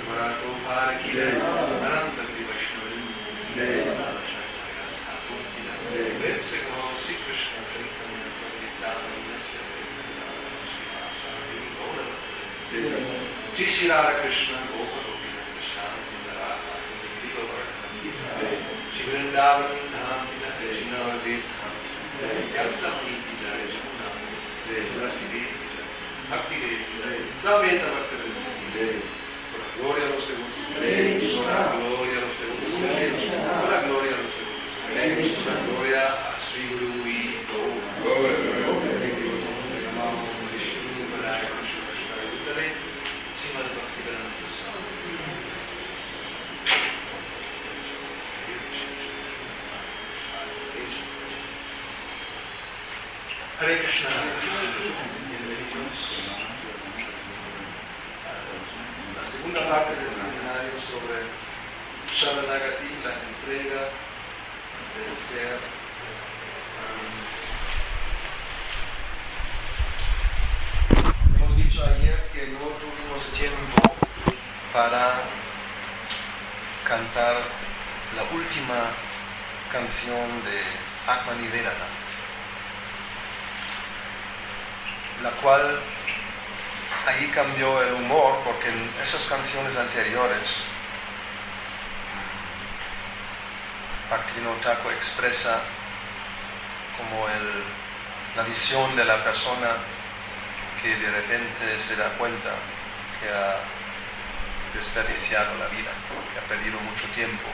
Hare Krishna, bienvenidos a la segunda parte del seminario sobre Sharanagati, la entrega del ser. Hemos dicho ayer que no tuvimos tiempo para cantar la última canción de Atmanivedana, la cual ahí cambió el humor, porque en esas canciones anteriores Bhaktivinoda Thakur expresa como la visión de la persona que de repente se da cuenta que ha desperdiciado la vida, que ha perdido mucho tiempo.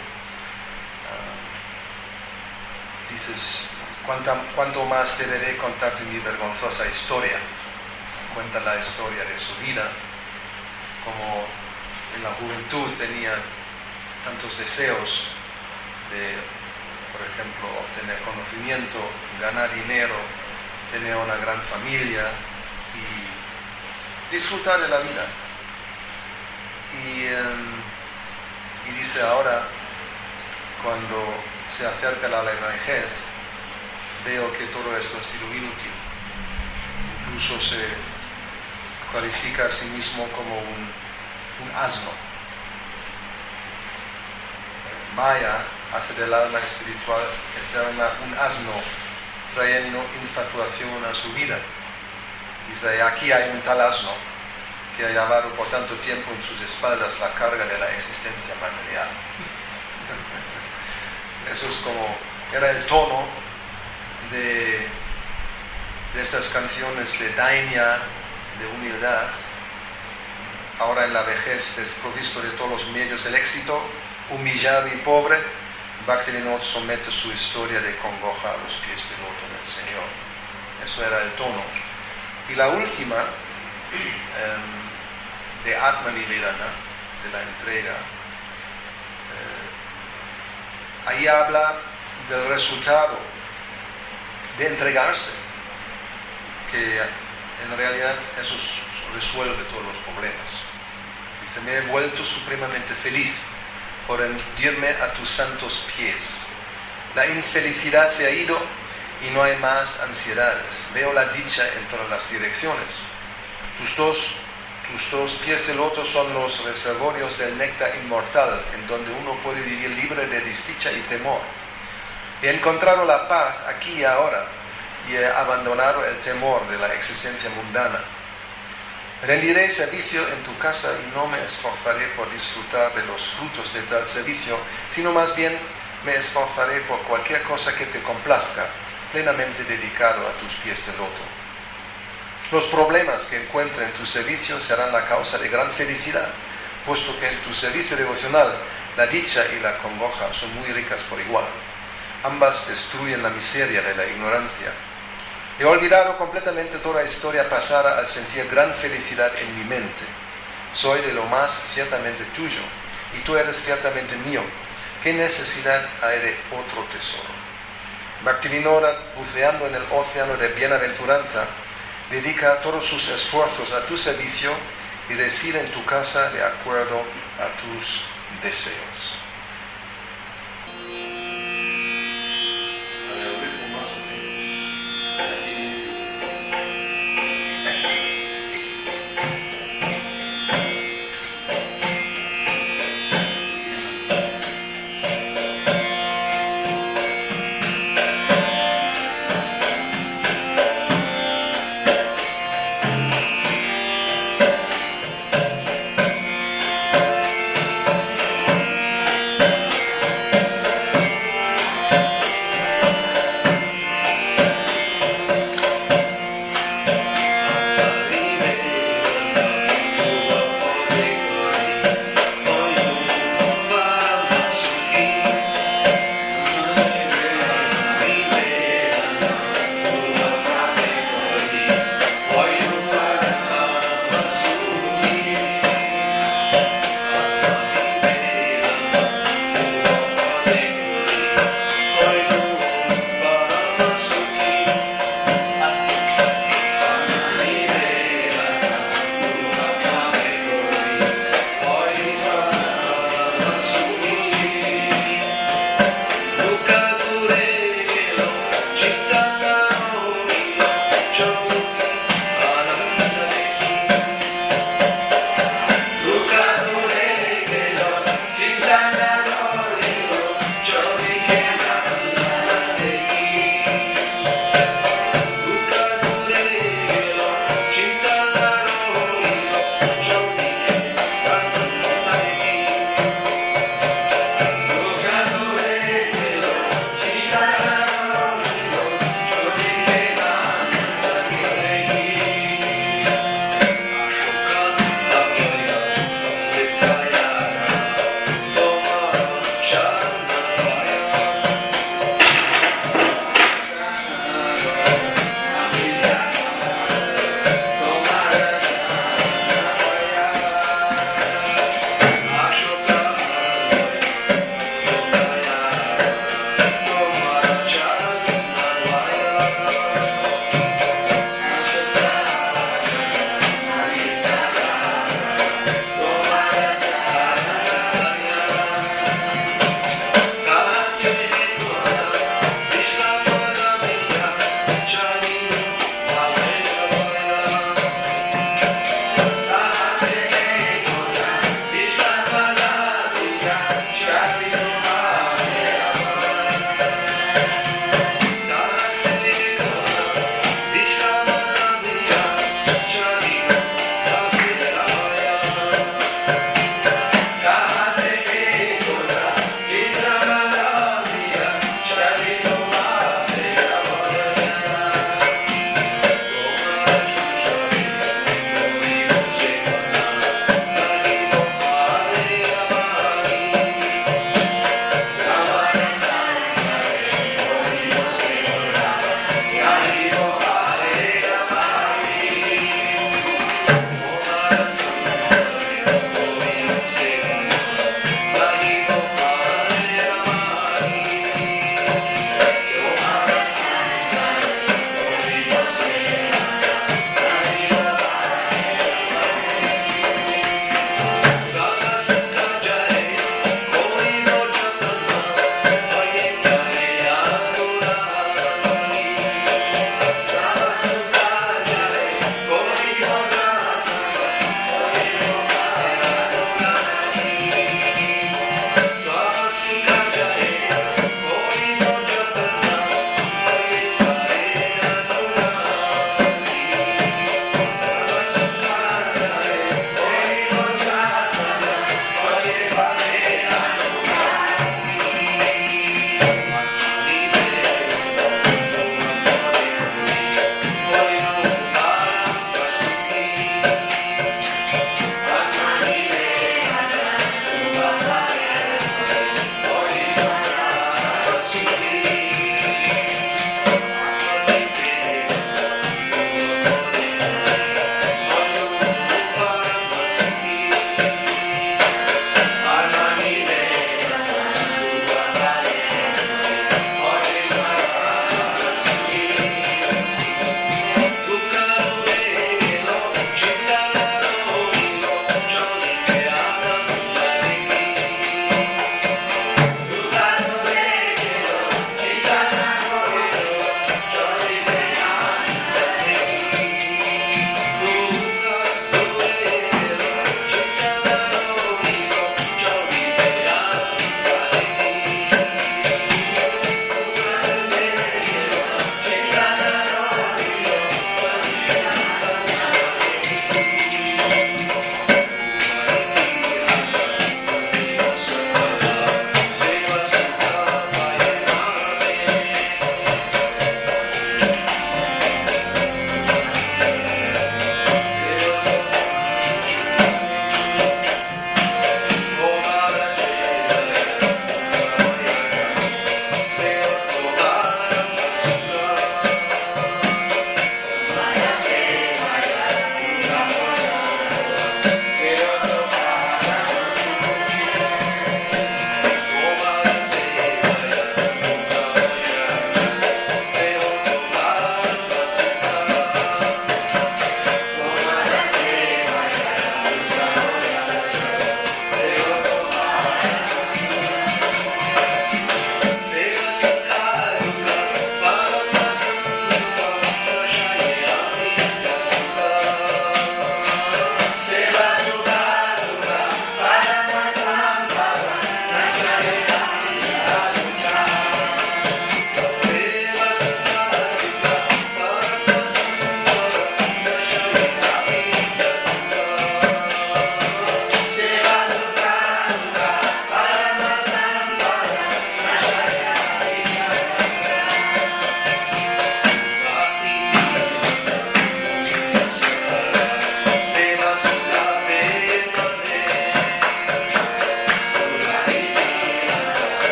Dices, ¿cuánto más deberé contarte mi vergonzosa historia? Cuenta la historia de su vida, como en la juventud tenía tantos deseos de, por ejemplo, obtener conocimiento, ganar dinero, tener una gran familia y disfrutar de la vida. Y dice ahora, cuando se acerca la vejez, veo que todo esto ha sido inútil. Incluso se califica a sí mismo como un asno. Maya hace del alma espiritual eterna un asno, trayendo infatuación a su vida. Dice, aquí hay un tal asno que ha llevado por tanto tiempo en sus espaldas la carga de la existencia material. Eso es como, era el tono de esas canciones de dainya, de humildad. Ahora en la vejez, desprovisto de todos los medios del éxito, humillado y pobre, Bhaktivinoda somete su historia de congoja a los pies del loto del Señor. Eso era el tono. Y la última, de Atmanivedana, de la entrega, ahí habla del resultado de entregarse, que en realidad eso resuelve todos los problemas. Dice, me he vuelto supremamente feliz por rendirme a tus santos pies. La infelicidad se ha ido y no hay más ansiedades. Veo la dicha en todas las direcciones. Tus dos pies de loto son los reservorios del néctar inmortal, en donde uno puede vivir libre de desdicha y temor. He encontrado la paz aquí y ahora, y he abandonado el temor de la existencia mundana. Rendiré servicio en tu casa y no me esforzaré por disfrutar de los frutos de tal servicio, sino más bien me esforzaré por cualquier cosa que te complazca, plenamente dedicado a tus pies de loto. Los problemas que encuentre en tu servicio serán la causa de gran felicidad, puesto que en tu servicio devocional la dicha y la congoja son muy ricas por igual. Ambas destruyen la miseria de la ignorancia. He olvidado completamente toda historia pasada al sentir gran felicidad en mi mente. Soy de lo más ciertamente tuyo, y tú eres ciertamente mío. ¿Qué necesidad hay de otro tesoro? Bhaktivinoda, buceando en el océano de bienaventuranza, dedica todos sus esfuerzos a tu servicio y reside en tu casa de acuerdo a tus deseos.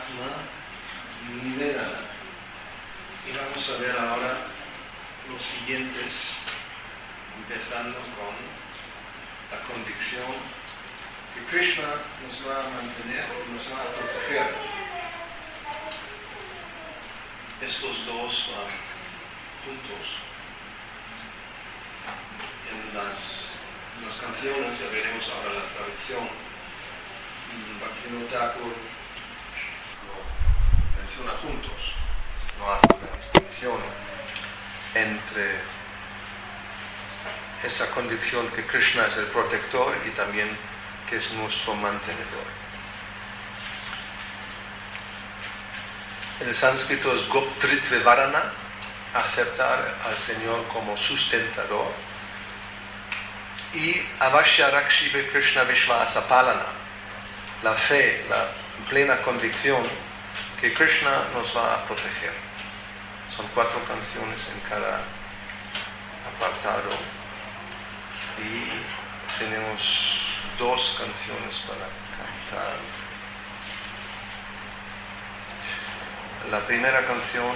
nivélala. Y vamos a ver ahora los siguientes, empezando con la convicción que Krishna nos va a mantener y nos va a proteger. Estos dos puntos en las canciones, ya veremos ahora la traducción. Bhaktivinoda Thakur lo menciona juntos, no hace una distinción entre esa convicción que Krishna es el protector y también que es nuestro mantenedor. En el sánscrito es Goptritve Varana, aceptar al Señor como sustentador, y Avashya Rakshive Krishna Vishvasa Palana, la fe, la plena convicción que Krishna nos va a proteger. Son 4 canciones en cada apartado y tenemos 2 canciones para cantar. La primera canción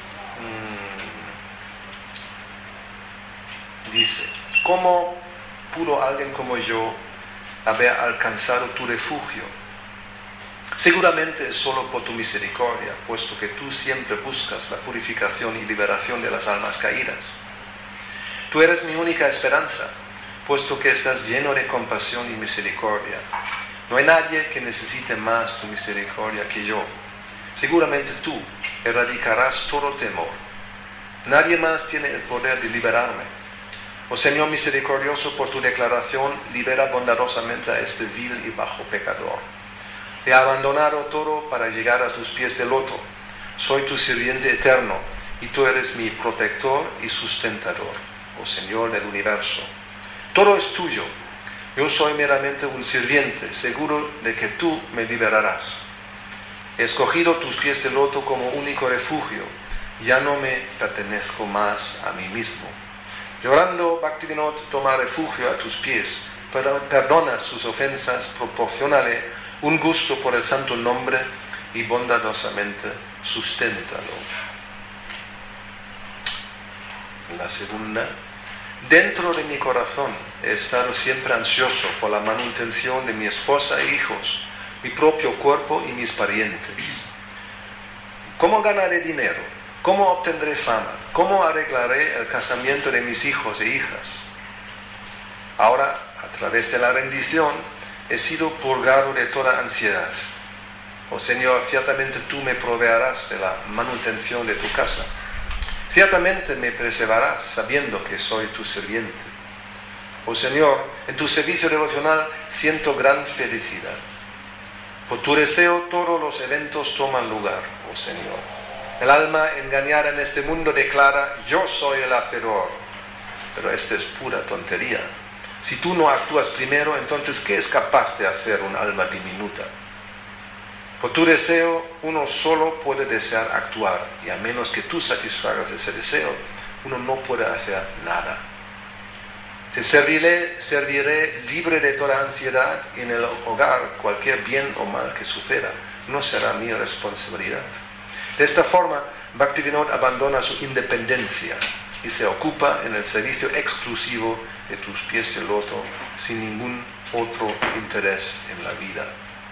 dice: ¿cómo pudo alguien como yo haber alcanzado tu refugio? Seguramente es solo por tu misericordia, puesto que tú siempre buscas la purificación y liberación de las almas caídas. Tú eres mi única esperanza, puesto que estás lleno de compasión y misericordia. No hay nadie que necesite más tu misericordia que yo. Seguramente tú erradicarás todo temor. Nadie más tiene el poder de liberarme. Oh Señor misericordioso, por tu declaración, libera bondadosamente a este vil y bajo pecador. He abandonado todo para llegar a tus pies de loto. Soy tu sirviente eterno, y tú eres mi protector y sustentador, oh Señor del universo. Todo es tuyo. Yo soy meramente un sirviente, seguro de que tú me liberarás. He escogido tus pies de loto como único refugio. Ya no me pertenezco más a mí mismo. Llorando, Bhaktivinoda toma refugio a tus pies. Perdona sus ofensas, proporciónale un gusto por el santo nombre y bondadosamente susténtalo. La segunda: dentro de mi corazón he estado siempre ansioso por la manutención de mi esposa e hijos, mi propio cuerpo y mis parientes. ¿Cómo ganaré dinero? ¿Cómo obtendré fama? ¿Cómo arreglaré el casamiento de mis hijos e hijas? Ahora, a través de la rendición, he sido purgado de toda ansiedad. Oh Señor, ciertamente tú me proveerás de la manutención de tu casa. Ciertamente me preservarás, sabiendo que soy tu sirviente. Oh Señor, en tu servicio devocional siento gran felicidad. Por tu deseo todos los eventos toman lugar, oh Señor. El alma engañada en este mundo declara: yo soy el hacedor. Pero esta es pura tontería. Si tú no actúas primero, entonces ¿qué es capaz de hacer un alma diminuta? Por tu deseo, uno solo puede desear actuar, y a menos que tú satisfagas ese deseo, uno no puede hacer nada. Te serviré libre de toda ansiedad, y en el hogar cualquier bien o mal que suceda no será mi responsabilidad. De esta forma, Bhaktivinoda abandona su independencia y se ocupa en el servicio exclusivo de tus pies de loto, sin ningún otro interés en la vida.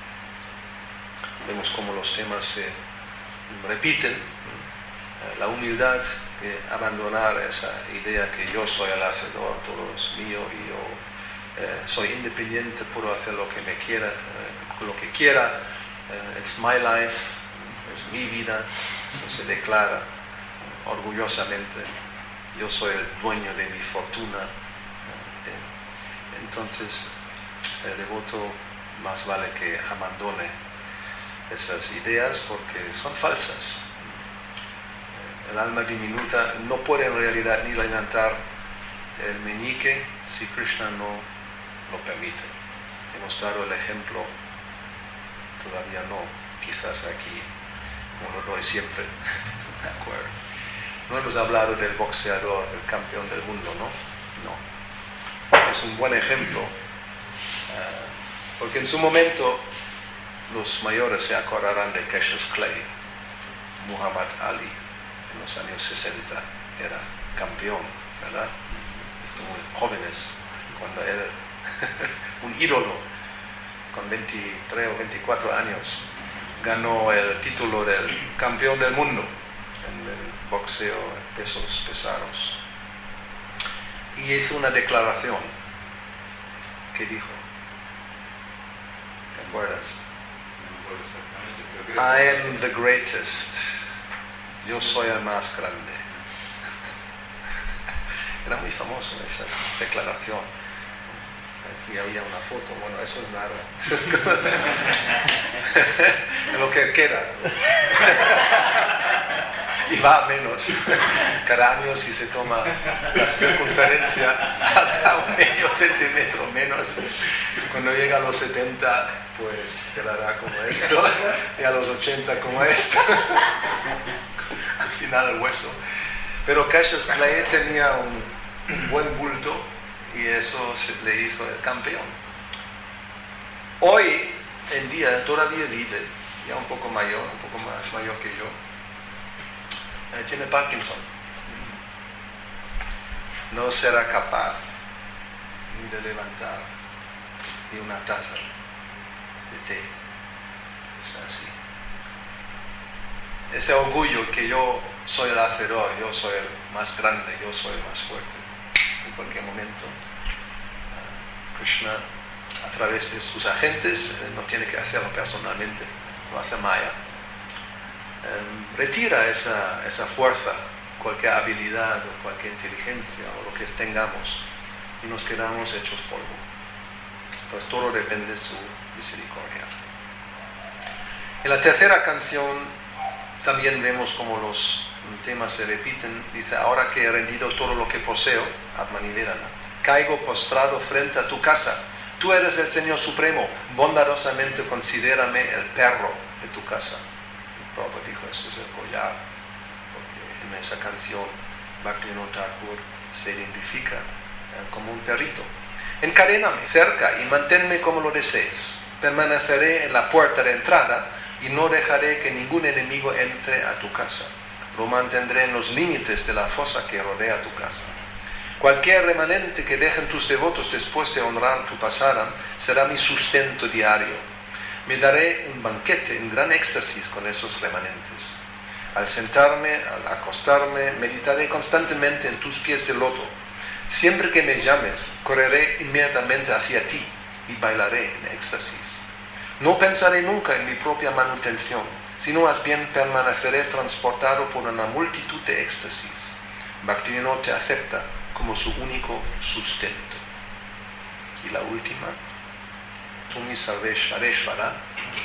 Vemos cómo los temas se repiten. La humildad, abandonar esa idea que yo soy el hacedor, todo es mío y yo soy independiente, puedo hacer lo que me quiera, lo que quiera. It's my life, es mi vida. Eso se declara orgullosamente. Yo soy el dueño de mi fortuna. Entonces, el devoto más vale que abandone esas ideas porque son falsas. El alma diminuta no puede en realidad ni levantar el meñique si Krishna no lo permite. Hemos dado el ejemplo, todavía no, quizás aquí, como lo doy siempre, de acuerdo. No hemos hablado del boxeador, el campeón del mundo, ¿no? No. Es un buen ejemplo, porque en su momento los mayores se acordarán de Cassius Clay. Muhammad Ali en los años 60 era campeón, ¿verdad? Muy jóvenes, cuando era un ídolo, con 23 o 24 años, ganó el título del campeón del mundo en el boxeo en pesos pesados. Y hizo una declaración que dijo, ¿te acuerdas? I am the greatest. Yo soy el más grande. Era muy famoso esa declaración. Aquí había una foto, bueno, eso es nada. Lo que queda. Y va a menos. Cada año si se toma la circunferencia a un medio centímetro menos. Cuando llega a los 70, pues quedará como esto. Y a los 80 como esto. Al final el hueso. Pero Cassius Clay tenía un buen bulto y eso le hizo el campeón. Hoy en día todavía vive, ya un poco mayor, un poco más mayor que yo. Tiene Parkinson. No será capaz ni de levantar ni una taza de té. Es así. Ese orgullo que yo soy el hacedor, yo soy el más grande, yo soy el más fuerte. En cualquier momento, Krishna, a través de sus agentes, no tiene que hacerlo personalmente, lo hace Maya, retira esa fuerza, cualquier habilidad o cualquier inteligencia o lo que tengamos, y nos quedamos hechos polvo. Entonces todo depende de su misericordia. En la tercera canción también vemos como los temas se repiten. Dice, ahora que he rendido todo lo que poseo, Atmanivedana, caigo postrado frente a tu casa. Tú eres el Señor Supremo, bondadosamente considérame el perro de tu casa. El Prabhupada dijo, esto es el collar, porque en esa canción Bhaktivinoda Thakur se identifica como un perrito. Encadéname cerca y manténme como lo desees. Permaneceré en la puerta de entrada y no dejaré que ningún enemigo entre a tu casa. Lo mantendré en los límites de la fosa que rodea tu casa. Cualquier remanente que dejen tus devotos después de honrar tu pasada será mi sustento diario. Me daré un banquete en gran éxtasis con esos remanentes. Al sentarme, al acostarme, meditaré constantemente en tus pies de loto. Siempre que me llames, correré inmediatamente hacia ti y bailaré en éxtasis. No pensaré nunca en mi propia manutención, sino más bien permaneceré transportado por una multitud de éxtasis. Bhaktivinoda te acepta como su único sustento. Y la última, Tumi Sarveshvareshvara,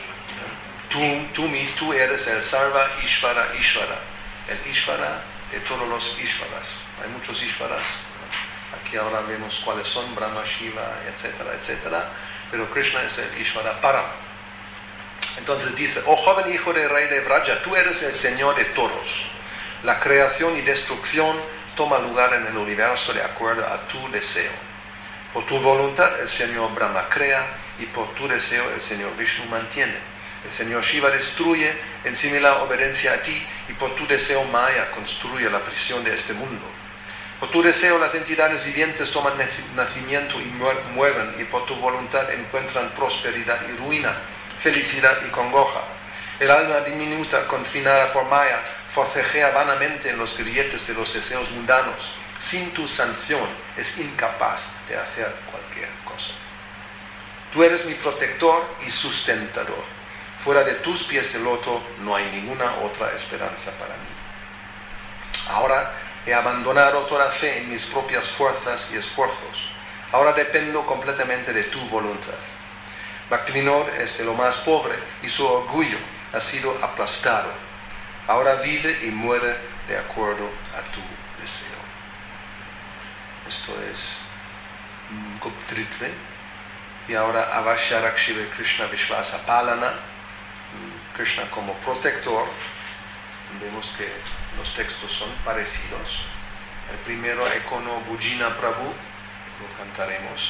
tú eres el Sarva Ishvara Ishvara, el Ishvara de todos los Ishvaras. Hay muchos Ishvaras, aquí ahora vemos cuáles son, Brahma, Shiva, etcétera, etcétera, pero Krishna es el Ishvara Param. Entonces dice, oh joven hijo del rey de Vraja, tú eres el Señor de todos. La creación y destrucción toma lugar en el universo de acuerdo a tu deseo. Por tu voluntad el Señor Brahma crea y por tu deseo el Señor Vishnu mantiene. El Señor Shiva destruye en similar obediencia a ti y por tu deseo Maya construye la prisión de este mundo. Por tu deseo las entidades vivientes toman nacimiento y mueren y por tu voluntad encuentran prosperidad y ruina, felicidad y congoja. El alma diminuta, confinada por Maya, forcejea vanamente en los grilletes de los deseos mundanos. Sin tu sanción es incapaz de hacer cualquier cosa. Tú eres mi protector y sustentador. Fuera de tus pies de loto no hay ninguna otra esperanza para mí. Ahora he abandonado toda fe en mis propias fuerzas y esfuerzos. Ahora dependo completamente de tu voluntad. Bhaktivinoda es de lo más pobre y su orgullo ha sido aplastado. Ahora vive y muere de acuerdo a tu deseo. Esto es Guptritve. Y ahora Avashyarakshive Krishna Vishvasa Palana. Krishna como protector. Vemos que los textos son parecidos. El primero, Ekono Bhujina Prabhu, lo cantaremos.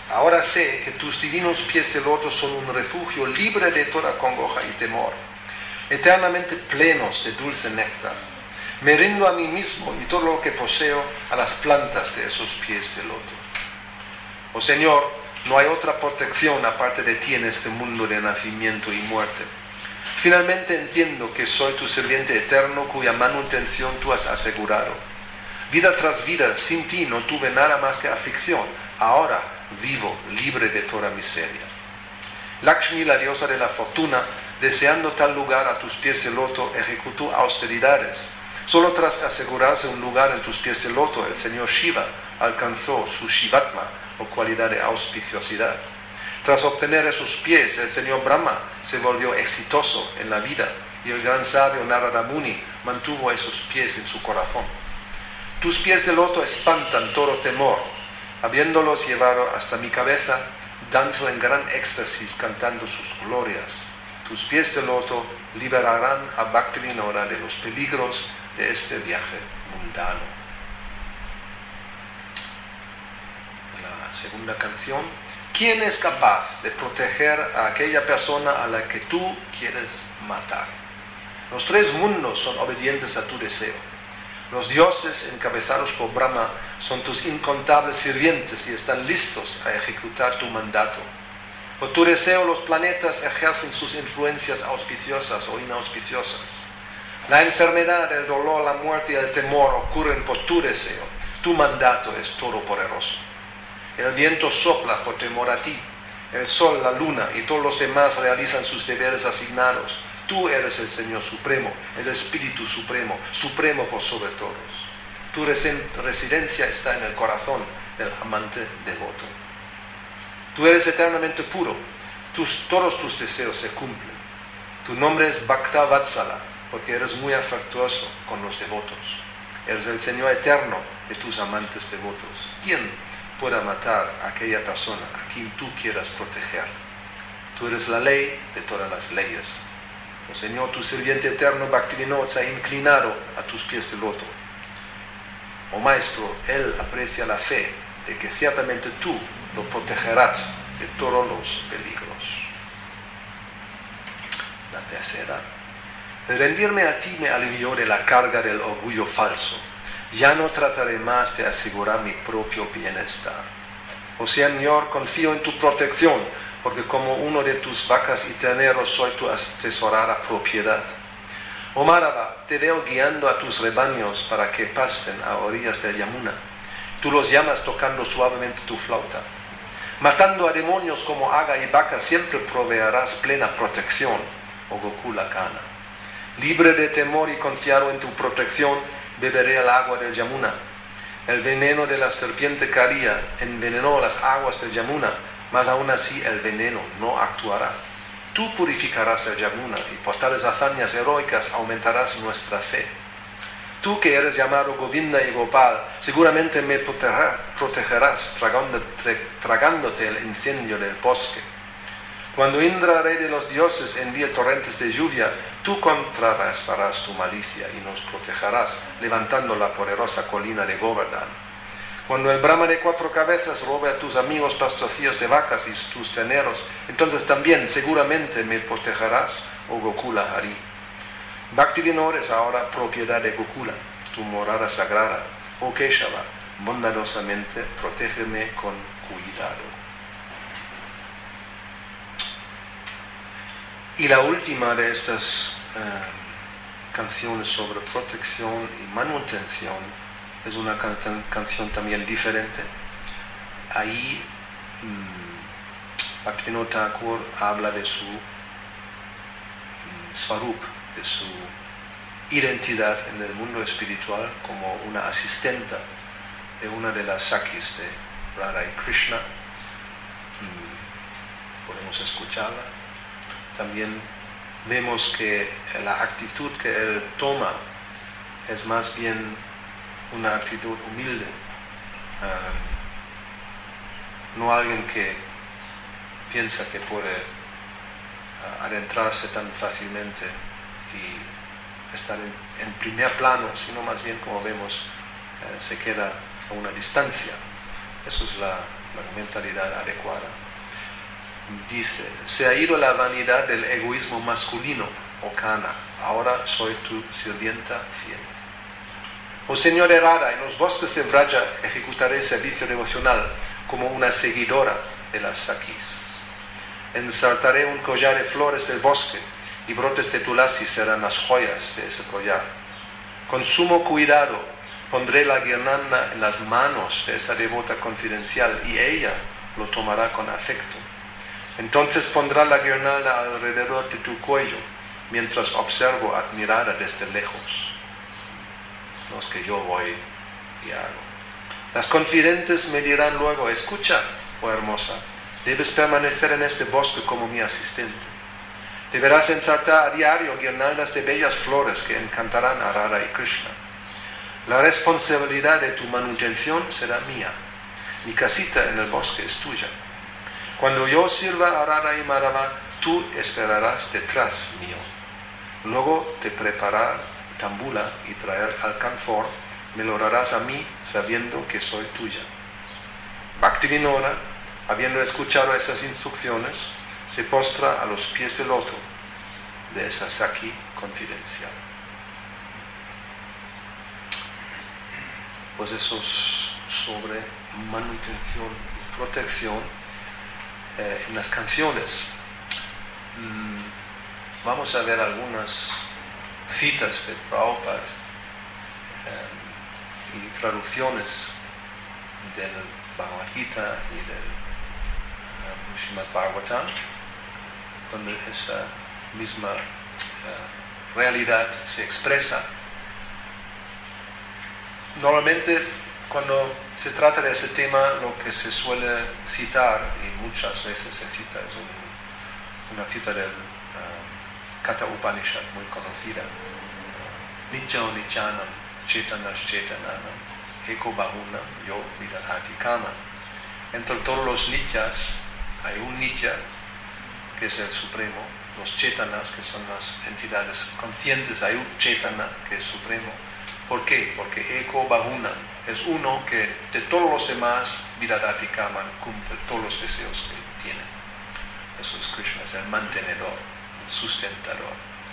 Ahora sé que tus divinos pies de loto son un refugio libre de toda congoja y temor, eternamente plenos de dulce néctar. Me rindo a mí mismo y todo lo que poseo a las plantas de esos pies de loto. Oh Señor, no hay otra protección aparte de ti en este mundo de nacimiento y muerte. Finalmente entiendo que soy tu sirviente eterno cuya manutención tú has asegurado. Vida tras vida, sin ti no tuve nada más que aflicción. Ahora vivo libre de toda miseria. Lakshmi, la diosa de la fortuna, deseando tal lugar a tus pies de loto, ejecutó austeridades. Solo tras asegurarse un lugar en tus pies de loto, el señor Shiva alcanzó su Shivatma, o cualidad de auspiciosidad. Tras obtener esos pies, el señor Brahma se volvió exitoso en la vida y el gran sabio Narada Muni mantuvo esos pies en su corazón. Tus pies de loto espantan todo temor. Habiéndolos llevado hasta mi cabeza, danzo en gran éxtasis cantando sus glorias. Tus pies de loto liberarán a Bhaktivinoda de los peligros de este viaje mundano. La segunda canción. ¿Quién es capaz de proteger a aquella persona a la que tú quieres matar? Los tres mundos son obedientes a tu deseo. Los dioses, encabezados por Brahma, son tus incontables sirvientes y están listos a ejecutar tu mandato. Por tu deseo, los planetas ejercen sus influencias auspiciosas o inauspiciosas. La enfermedad, el dolor, la muerte y el temor ocurren por tu deseo. Tu mandato es todopoderoso. El viento sopla por temor a ti. El sol, la luna y todos los demás realizan sus deberes asignados. Tú eres el Señor Supremo, el Espíritu Supremo, Supremo por sobre todos. Tu residencia está en el corazón del amante devoto. Tú eres eternamente puro. Todos tus deseos se cumplen. Tu nombre es Bhakta Vatsala, porque eres muy afectuoso con los devotos. Eres el Señor eterno de tus amantes devotos. ¿Quién pueda matar a aquella persona a quien tú quieras proteger? Tú eres la ley de todas las leyes. Oh Señor, tu sirviente eterno Bhaktivinoda se ha inclinado a tus pies de loto. Oh Maestro, él aprecia la fe de que ciertamente tú lo protegerás de todos los peligros. La tercera. El rendirme a ti me alivió de la carga del orgullo falso. Ya no trataré más de asegurar mi propio bienestar. Oh Señor, confío en tu protección, porque como uno de tus vacas y terneros soy tu atesorada propiedad. Oh Madhava, te veo guiando a tus rebaños para que pasten a orillas del Yamuna. Tú los llamas tocando suavemente tu flauta. Matando a demonios como Aga y Baka siempre proveerás plena protección, oh Gokula Kana. Libre de temor y confiado en tu protección, beberé el agua del Yamuna. El veneno de la serpiente Kaliya envenenó las aguas del Yamuna, mas aún así el veneno no actuará. Tú purificarás el Yamuna y por tales hazañas heroicas aumentarás nuestra fe. Tú que eres llamado Govinda y Gopal, seguramente me protegerás tragándote el incendio del bosque. Cuando Indra, rey de los dioses, envíe torrentes de lluvia, tú contrarrestarás tu malicia y nos protegerás levantando la poderosa colina de Govardhan. Cuando el Brahma de 4 cabezas robe a tus amigos pastorcillos de vacas y tus terneros, entonces también seguramente me protegerás, oh Gokula Hari. Bhaktivinoda es ahora propiedad de Gokula, tu morada sagrada. Oh Keshava, bondadosamente protégeme con cuidado. Y la última de estas canciones sobre protección y manutención es una canción también diferente. Ahí Bhaktivinoda Thakur habla de su swarup, de su identidad en el mundo espiritual como una asistenta de una de las Sakis de Radha y Krishna. Podemos escucharla. También vemos que la actitud que él toma es más bien una actitud humilde, no alguien que piensa que puede adentrarse tan fácilmente y estar en primer plano, sino más bien, como vemos, se queda a una distancia. Eso es la mentalidad adecuada. Dice, se ha ido la vanidad del egoísmo masculino, o Kana, ahora soy tu sirvienta fiel. Oh Señor Errada, en los bosques de Vraja ejecutaré servicio devocional como una seguidora de las Sakis. Ensartaré un collar de flores del bosque y brotes de tulasi serán las joyas de ese collar. Con sumo cuidado pondré la guirnalda en las manos de esa devota confidencial y ella lo tomará con afecto. Entonces pondrá la guirnalda alrededor de tu cuello mientras observo admirada desde lejos. No es que yo voy y hago. Las confidentes me dirán luego, escucha, oh hermosa, debes permanecer en este bosque como mi asistente. Deberás ensartar a diario guirnaldas de bellas flores que encantarán a Radha y Krishna. La responsabilidad de tu manutención será mía. Mi casita en el bosque es tuya. Cuando yo sirva a Radha y Madhava, tú esperarás detrás mío. Luego de preparar tambula y traer alcanfor, me lo darás a mí sabiendo que soy tuya. Bhaktivinoda, habiendo escuchado esas instrucciones, se postra a los pies del loto de esa Saki confidencial. Pues eso es sobre manutención y protección en las canciones. Vamos a ver algunas citas de Prabhupada y traducciones del Bhagavad Gita y del Srimad Bhagavatam, donde esa misma realidad se expresa. Normalmente cuando se trata de ese tema lo que se suele citar, y muchas veces se cita, es una cita del Katha Upanishad muy conocida: Nityam Nityanam Chetanas Chetananam Eko Bahunam Yo Vidadhati Kama. Entre todos los nityas hay un nitya que es el supremo, los chetanas que son las entidades conscientes, hay un chetana que es supremo. ¿Por qué? Porque Eko Bahunam es uno que de todos los demás Vidadhati Kama cumple todos los deseos que tiene. Eso es Krishna, es el mantenedor, el sustentador.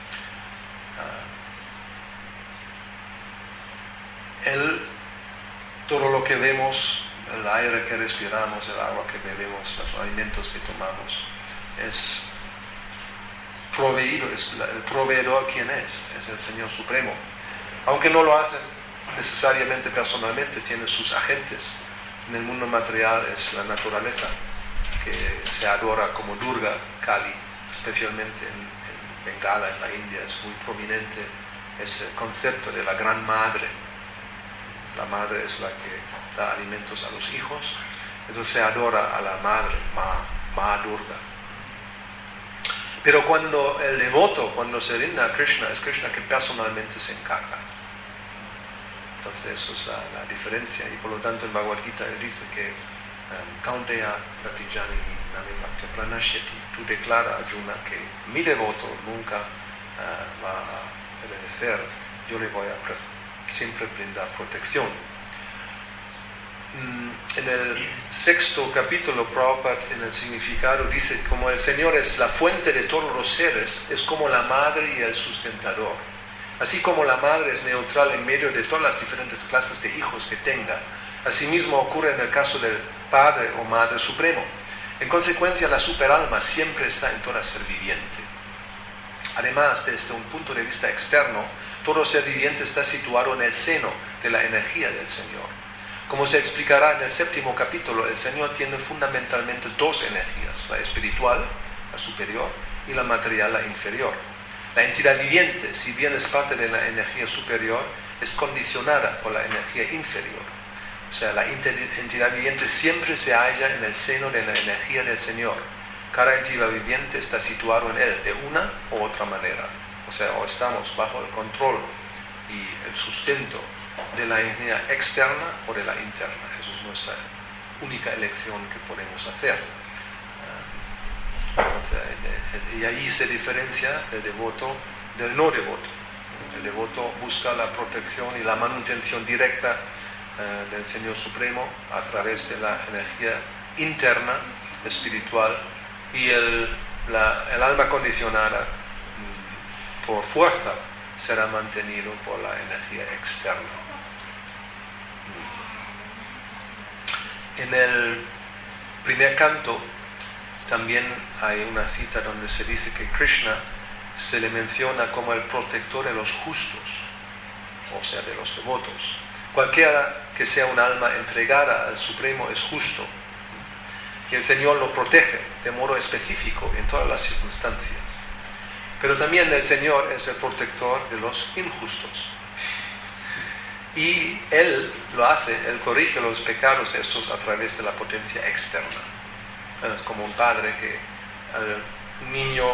Todo lo que vemos, el aire que respiramos, el agua que bebemos, los alimentos que tomamos, es proveído, es el proveedor. ¿Quién es? Es el Señor Supremo. Aunque no lo hace necesariamente personalmente, tiene sus agentes. En el mundo material es la naturaleza, que se adora como Durga, Kali, especialmente en Bengala, en la India, es muy prominente ese concepto de la gran madre. La madre es la que da alimentos a los hijos, entonces se adora a la madre, Ma Durga. Pero cuando el devoto, cuando se rinda a Krishna, es Krishna que personalmente se encarga. Entonces eso es la diferencia, y por lo tanto en Bhagavad Gita él dice que Kaunteya Pratijani Name Bhakti Pranashyati, tú declara, Arjuna, que mi devoto nunca va a perecer, yo le voy a siempre brindar protección. En el 6º capítulo, Prabhupada en el significado dice: como el Señor es la fuente de todos los seres, es como la madre y el sustentador. Así como la madre es neutral en medio de todas las diferentes clases de hijos que tenga, asimismo ocurre en el caso del Padre o Madre Supremo. En consecuencia, la superalma siempre está en todo ser viviente. Además, desde un punto de vista externo, todo ser viviente está situado en el seno de la energía del Señor. Como se explicará en el 7º capítulo, el Señor tiene fundamentalmente dos energías: la espiritual, la superior, y la material, la inferior. La entidad viviente, si bien es parte de la energía superior, es condicionada por la energía inferior. O sea, la entidad viviente siempre se halla en el seno de la energía del Señor. Cada entidad viviente está situado en Él de una u otra manera. O sea, o estamos bajo el control y el sustento de la energía externa o de la interna. Eso es nuestra única elección que podemos hacer. Entonces, y ahí se diferencia el devoto del no devoto. El devoto busca la protección y la manutención directa del Señor Supremo a través de la energía interna, espiritual, y el alma condicionada por fuerza será mantenido por la energía externa. En el primer canto también hay una cita donde se dice que Krishna se le menciona como el protector de los justos, o sea, de los devotos. Cualquiera que sea un alma entregada al Supremo es justo, y el Señor lo protege de modo específico en todas las circunstancias. Pero también el Señor es el protector de los injustos. Y Él lo hace, Él corrige los pecados de estos a través de la potencia externa. Es como un padre que al niño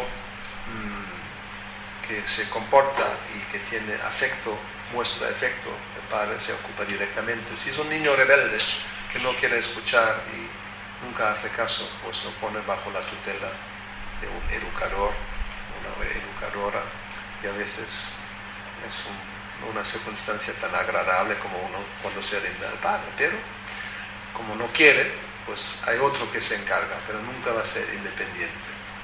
que se comporta y que tiene afecto, muestra afecto, el padre se ocupa directamente. Si es un niño rebelde que no quiere escuchar y nunca hace caso, pues lo pone bajo la tutela de un educador, una educadora, y a veces es una circunstancia tan agradable como uno cuando se rinde al padre, pero como no quiere, pues hay otro que se encarga, pero nunca va a ser independiente.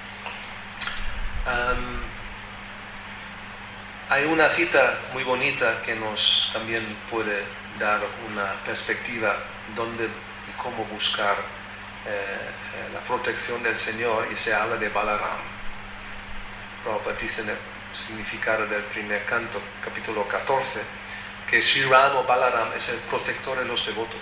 Hay una cita muy bonita que nos también puede dar una perspectiva donde y cómo buscar la protección del Señor, y se habla de Balaram. Prabhupada dice en el significado del primer canto, capítulo 14, que Sri Ram o Balaram es el protector de los devotos.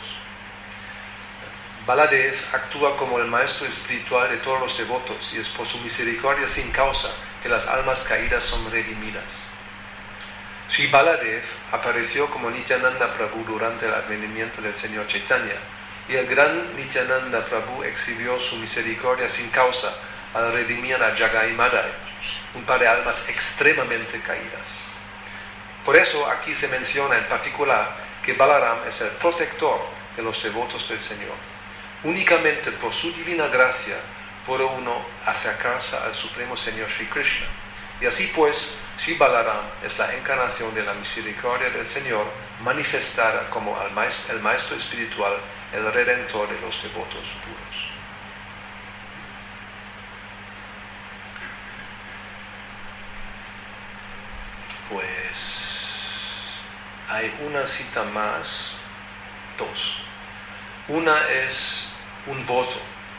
Baladev actúa como el maestro espiritual de todos los devotos, y es por su misericordia sin causa que las almas caídas son redimidas. Sri Baladev apareció como Nityananda Prabhu durante el advenimiento del Señor Chaitanya, y el gran Nityananda Prabhu exhibió su misericordia sin causa al redimir a Jagai Madai, un par de almas extremadamente caídas. Por eso aquí se menciona en particular que Balaram es el protector de los devotos del Señor. Únicamente por su divina gracia puede uno acercarse al Supremo Señor Sri Krishna. Y así pues, Sri Balaram es la encarnación de la misericordia del Señor, manifestada como el maestro espiritual, el redentor de los devotos puros. Pues hay una cita más, dos. Una es un voto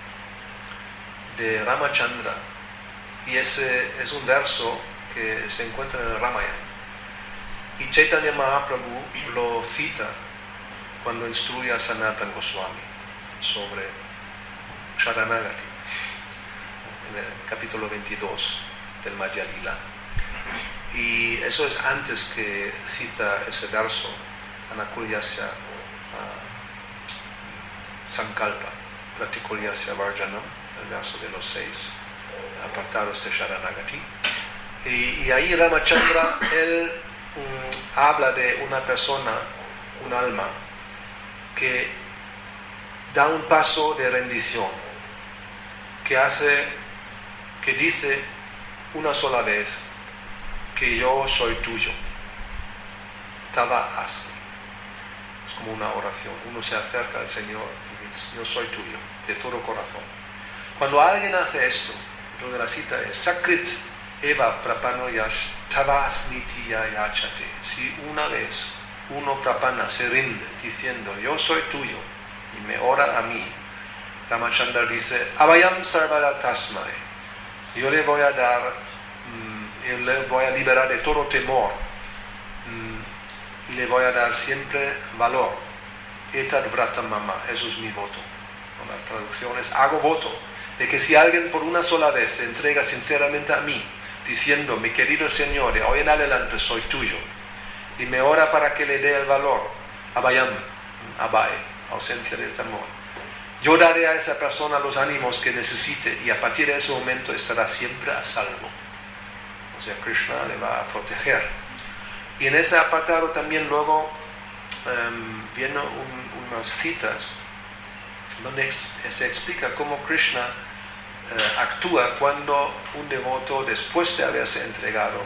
de Ramachandra, y ese es un verso que se encuentra en el Ramayana, y Chaitanya Mahaprabhu lo cita cuando instruye a Sanatana Goswami sobre Sharanagati en el capítulo 22 del Madhya Lila. Y eso es antes que cita ese verso, Anakulyasya Sankalpa, Pratikulyasya Varjanam, el verso de los 6 apartados de Sharanagati. Y ahí Ramachandra, él habla de una persona, un alma, que da un paso de rendición, que dice una sola vez que yo soy tuyo. Tava asmi. Es como una oración. Uno se acerca al Señor y dice, yo soy tuyo, de todo corazón. Cuando alguien hace esto, entonces la cita es Sakrit eva prapano yash tava asmiti yachate. Si una vez uno prapana se rinde diciendo yo soy tuyo y me ora a mí, Ramachandra dice Abhayam sarvada tasmai, yo le voy a dar, yo le voy a liberar de todo temor, y le voy a dar siempre valor. Etad vratam mama, eso es mi voto. La traducción es hago voto de que si alguien por una sola vez se entrega sinceramente a mí diciendo mi querido Señor, de hoy en adelante soy tuyo, y me ora para que le dé el valor, Abhayam, Abhay, ausencia de temor, yo daré a esa persona los ánimos que necesite, y a partir de ese momento estará siempre a salvo. O sea, Krishna le va a proteger. Y en ese apartado también luego vienen unas citas donde se explica cómo Krishna actúa cuando un devoto, después de haberse entregado,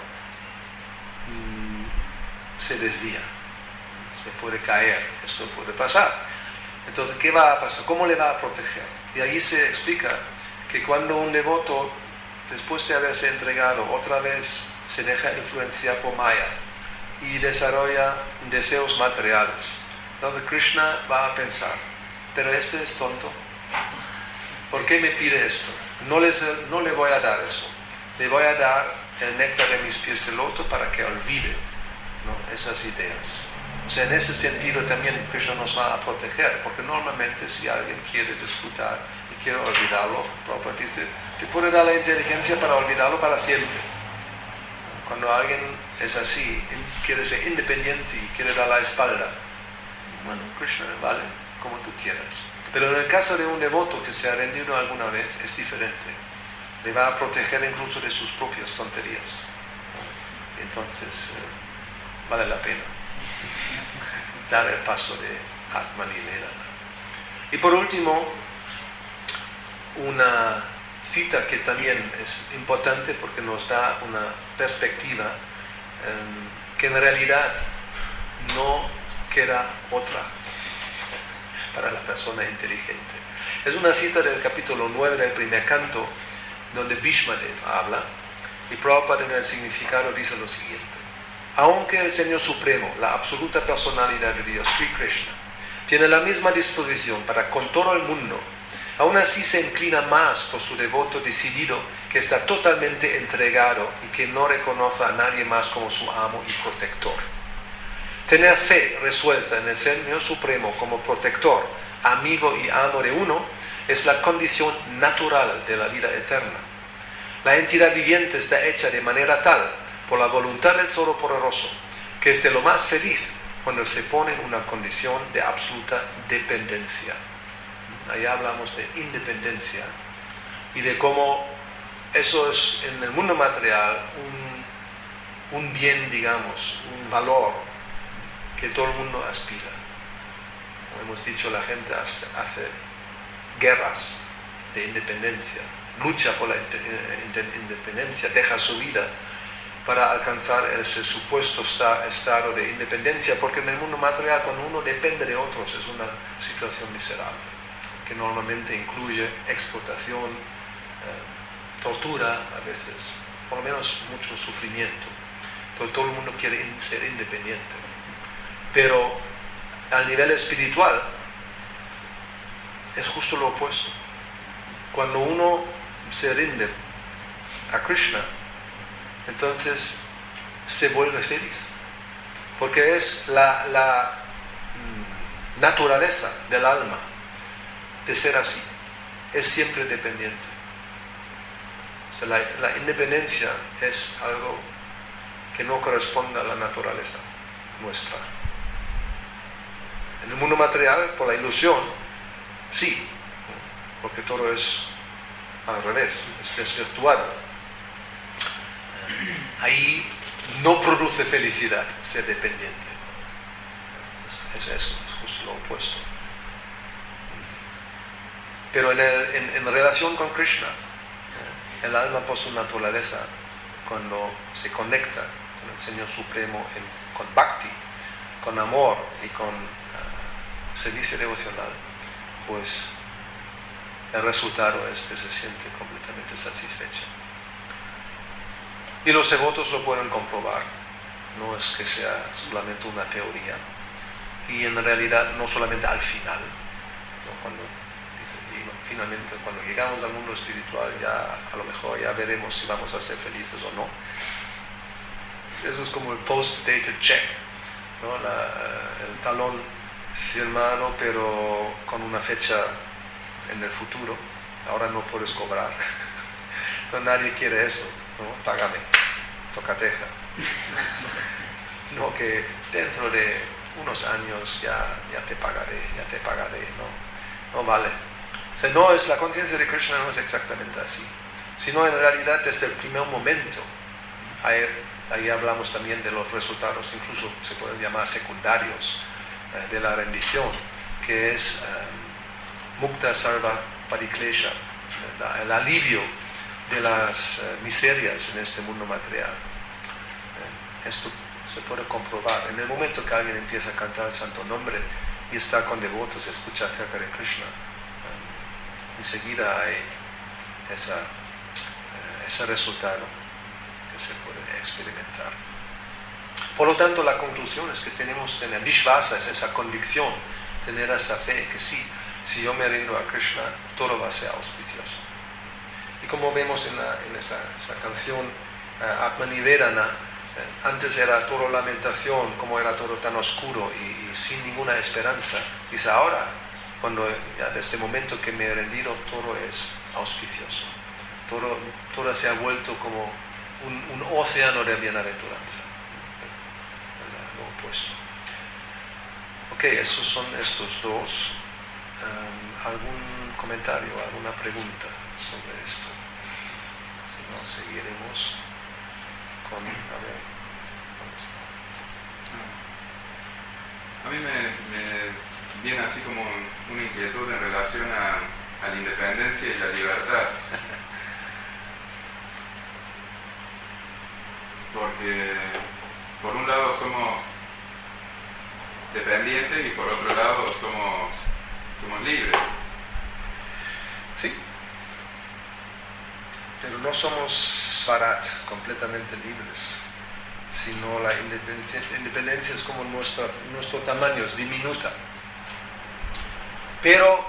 se desvía, se puede caer, esto puede pasar. Entonces, ¿qué va a pasar? ¿Cómo le va a proteger? Y ahí se explica que cuando un devoto, después de haberse entregado, otra vez se deja influenciar por Maya y desarrolla deseos materiales, entonces Krishna va a pensar, pero este es tonto, ¿por qué me pide esto? No le voy a dar eso, le voy a dar el néctar de mis pies de loto para que olvide, ¿no?, esas ideas. O sea, en ese sentido también Krishna nos va a proteger, porque normalmente si alguien quiere disfrutar y quiere olvidarlo, Prabhupada dice, te puede dar la inteligencia para olvidarlo para siempre. Cuando alguien es así, quiere ser independiente y quiere dar la espalda, bueno, Krishna, vale, como tú quieras. Pero en el caso de un devoto que se ha rendido alguna vez, es diferente. Le va a proteger incluso de sus propias tonterías. Entonces, vale la pena dar el paso de Atma Nivedana. Y por último, una cita que también es importante porque nos da una perspectiva que en realidad no queda otra para la persona inteligente. Es una cita del capítulo 9 del primer canto, donde Bhishmadev habla, y Prabhupada en el significado dice lo siguiente: aunque el Señor Supremo, la absoluta personalidad de Dios, Sri Krishna, tiene la misma disposición para con todo el mundo, aún así se inclina más por su devoto decidido que está totalmente entregado y que no reconoce a nadie más como su amo y protector. Tener fe resuelta en el Señor Supremo como protector, amigo y amo de uno es la condición natural de la vida eterna. La entidad viviente está hecha de manera tal, por la voluntad del Todopoderoso, que es de lo más feliz cuando se pone en una condición de absoluta dependencia. Ahí hablamos de independencia y de cómo eso es en el mundo material un bien, digamos, un valor que todo el mundo aspira. Como hemos dicho, la gente hace guerras de independencia, lucha por la independencia, deja su vida para alcanzar ese supuesto estado de independencia, porque en el mundo material, cuando uno depende de otros, es una situación miserable, que normalmente incluye explotación, tortura a veces, por lo menos mucho sufrimiento. Entonces todo el mundo quiere ser independiente. Pero al nivel espiritual es justo lo opuesto. Cuando uno se rinde a Krishna, entonces se vuelve feliz, porque es la naturaleza del alma de ser así, es siempre dependiente. O sea, la independencia es algo que no corresponde a la naturaleza nuestra. En el mundo material, por la ilusión, sí, porque todo es al revés, es desvirtuado. Ahí no produce felicidad ser dependiente. Es eso, es justo lo opuesto. Pero en relación con Krishna, el alma por su naturaleza, cuando se conecta con el Señor Supremo con bhakti, con amor y con servicio devocional, pues el resultado es que se siente completamente satisfecho. Y los devotos lo pueden comprobar, no es que sea solamente una teoría, y en realidad no solamente al final, ¿no? Finalmente cuando llegamos al mundo espiritual ya a lo mejor ya veremos si vamos a ser felices o no. Eso es como el post-dated check, ¿no? El talón firmado pero con una fecha en el futuro. Ahora no puedes cobrar. Entonces nadie quiere eso, ¿no? Págame, tocateja. No, que dentro de unos años ya te pagaré, no vale. O sea, no es, la conciencia de Krishna no es exactamente así, sino en realidad desde el primer momento. Ahí hablamos también de los resultados, incluso se pueden llamar secundarios, de la rendición, que es mukta sarva pariklesha, el alivio de las miserias en este mundo material. Esto se puede comprobar. En el momento que alguien empieza a cantar el santo nombre, y estar con devotos, escuchar acerca de Krishna, enseguida hay ese resultado que se puede experimentar. Por lo tanto, la conclusión es que tenemos que tener Vishvasa, es esa convicción, tener esa fe que sí, si yo me rindo a Krishna, todo va a ser auspicioso. Y como vemos en esa canción, Atmanivedana, antes era todo lamentación, como era todo tan oscuro y sin ninguna esperanza. Dice, ahora, cuando ya desde este momento que me he rendido, todo es auspicioso. Todo se ha vuelto como un océano de bienaventuranza. Lo opuesto. Ok, esos son estos dos. ¿Algún comentario, alguna pregunta sobre esto? Si no, seguiremos con... A mí me viene así como una inquietud en relación a la independencia y la libertad. Porque por un lado somos dependientes y por otro lado somos libres. Sí, pero no somos Swarat, completamente libres, sino la independencia es como nuestro tamaño, es diminuta. Pero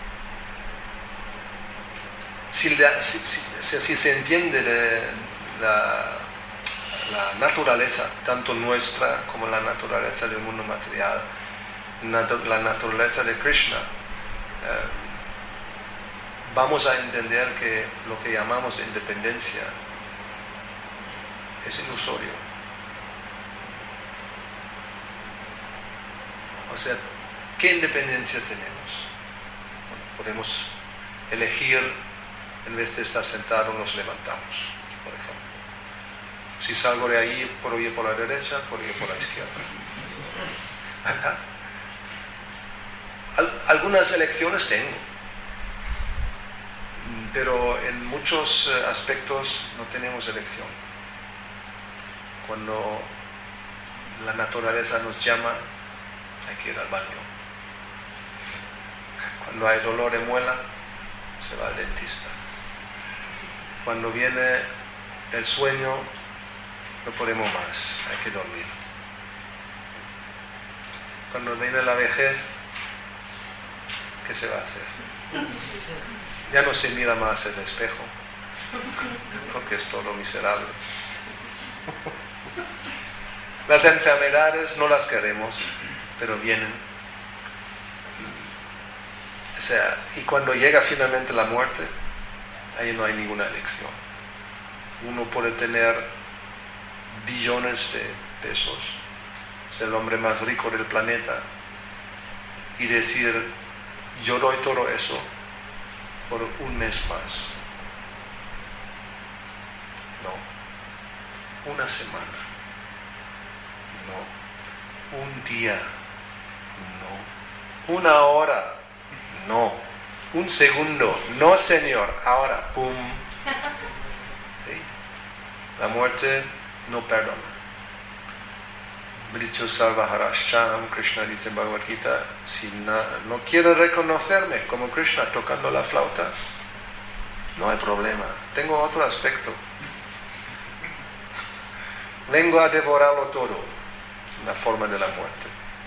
si se entiende la naturaleza, tanto nuestra como la naturaleza del mundo material, la naturaleza de Krishna, vamos a entender que lo que llamamos independencia es ilusorio. O sea, ¿qué independencia tenemos? Bueno, podemos elegir, en vez de estar sentados, nos levantamos, por ejemplo. Si salgo de ahí, puedo ir por la derecha, puedo ir por la izquierda. Algunas elecciones tengo, pero en muchos aspectos no tenemos elección. Cuando la naturaleza nos llama, hay que ir al baño. Cuando hay dolor de muela, se va al dentista. Cuando viene el sueño, no podemos más, hay que dormir. Cuando viene la vejez, ¿qué se va a hacer? Ya no se mira más el espejo, porque es todo miserable. Las enfermedades no las queremos, pero vienen. O sea, y cuando llega finalmente la muerte, ahí no hay ninguna elección. Uno puede tener billones de pesos, ser el hombre más rico del planeta, y decir, yo doy todo eso por un mes más. No. Una semana. No. Un día. No. Una hora. No. Un segundo. No, señor. Ahora. Pum. ¿Sí? La muerte no perdona. Bricho Salvaharashcham, Krishna dice en Bhagavad Gita, si no quiere reconocerme como Krishna tocando la flauta, no hay problema, tengo otro aspecto. Vengo a devorarlo todo, una forma de la muerte.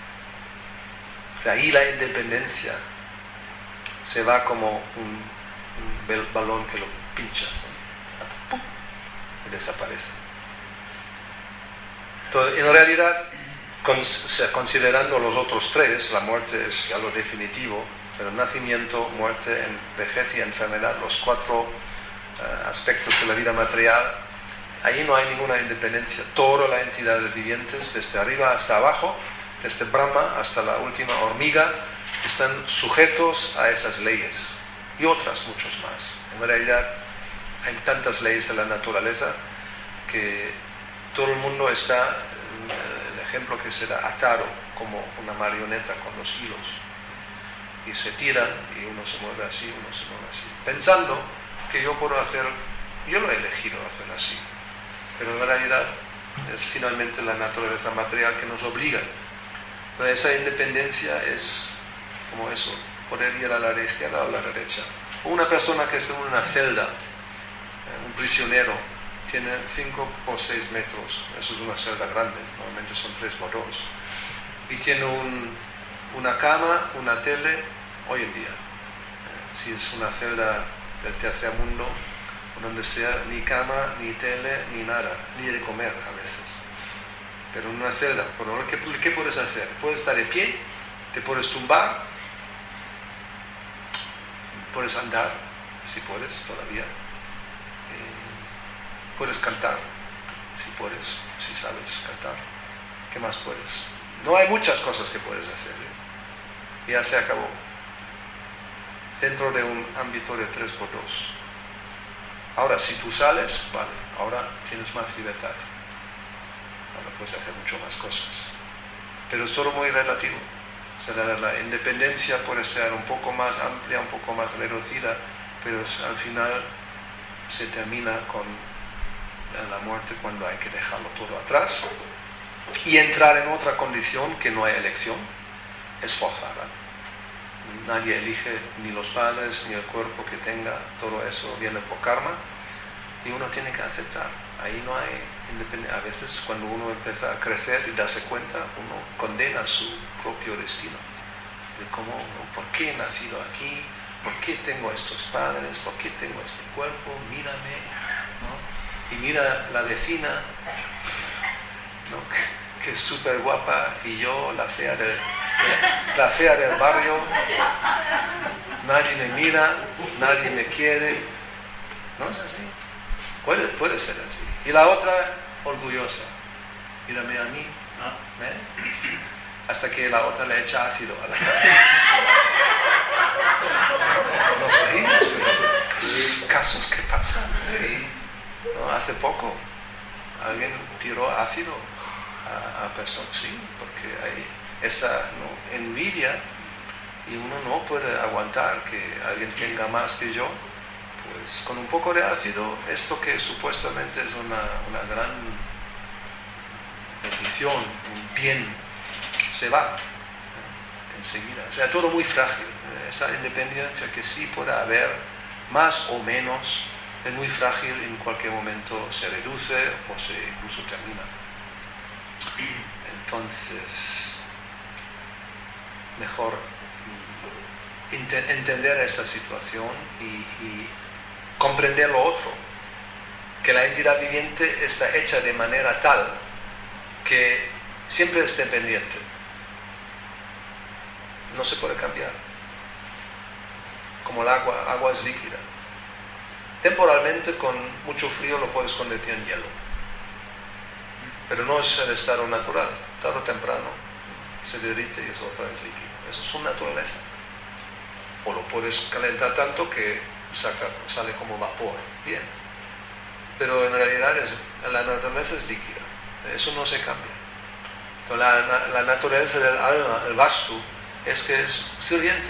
O sea, ahí la independencia se va como un balón que lo pinchas, ¿no? Y desaparece. Entonces, en realidad, considerando los otros tres, la muerte es ya lo definitivo, pero nacimiento, muerte, vejez y enfermedad, los cuatro aspectos de la vida material, ahí no hay ninguna independencia. Todas las entidades vivientes, desde arriba hasta abajo, desde Brahma hasta la última hormiga, están sujetos a esas leyes y otras muchos más. En realidad hay tantas leyes de la naturaleza que todo el mundo está, el ejemplo que se da, atado como una marioneta con los hilos, y se tiran y uno se mueve así, uno se mueve así, pensando que yo puedo hacer, yo lo he elegido hacer así, pero en realidad es finalmente la naturaleza material que nos obliga. Pero esa independencia es como eso, poder ir a la izquierda o a la derecha. Una persona que está en una celda, un prisionero, tiene 5 por 6 metros, eso es una celda grande, normalmente son 3 por 2, y tiene una cama, una tele, hoy en día. Si es una celda del tercer mundo, donde sea ni cama, ni tele, ni nada, ni de comer a veces. Pero en una celda, ¿qué puedes hacer? Puedes estar de pie, te puedes tumbar, puedes andar, si puedes todavía, puedes cantar, si puedes, si sabes cantar. ¿Qué más puedes? No hay muchas cosas que puedes hacer, ¿eh? Ya se acabó. Dentro de un ámbito de 3 por 2. Ahora, si tú sales, vale, ahora tienes más libertad. Ahora puedes hacer mucho más cosas. Pero es todo muy relativo. O sea, la independencia puede ser un poco más amplia, un poco más reducida, pero al final se termina con la muerte cuando hay que dejarlo todo atrás y entrar en otra condición que no hay elección, es forzada. Nadie elige, ni los padres, ni el cuerpo que tenga, todo eso viene por karma y uno tiene que aceptar. Ahí no hay independencia. A veces cuando uno empieza a crecer y darse cuenta, uno condena su propio destino. De cómo, ¿por qué he nacido aquí? ¿Por qué tengo estos padres? ¿Por qué tengo este cuerpo? Mírame, ¿no? Y mira la vecina, ¿no? que es súper guapa, y yo, la fea del barrio, nadie me mira, nadie me quiere. ¿No es así? Puede ser así. Y la otra, orgullosa. Mírame a mí, ¿eh? Hasta que la otra le echa ácido a la cara. Nos reímos, pero esos casos que pasan. ¿Sí? ¿No? Hace poco alguien tiró ácido a personas, sí, porque hay esa envidia y uno no puede aguantar que alguien tenga más que yo. Pues con un poco de ácido, esto que supuestamente es una gran bendición, un bien, se va enseguida. O sea, todo muy frágil. Esa independencia que sí puede haber, más o menos, es muy frágil, en cualquier momento se reduce o se incluso termina. Entonces, mejor entender esa situación y comprender lo otro, que la entidad viviente está hecha de manera tal que siempre es dependiente, no se puede cambiar, como el agua es líquida. Temporalmente con mucho frío lo puedes convertir en hielo, pero no es el estado natural. Tarde o temprano se derrite y es otra vez líquido. Eso es su naturaleza. O lo puedes calentar tanto que sale como vapor. Bien. Pero en realidad la naturaleza es líquida. Eso no se cambia. Entonces la naturaleza del alma, el vastu, es que es sirviente.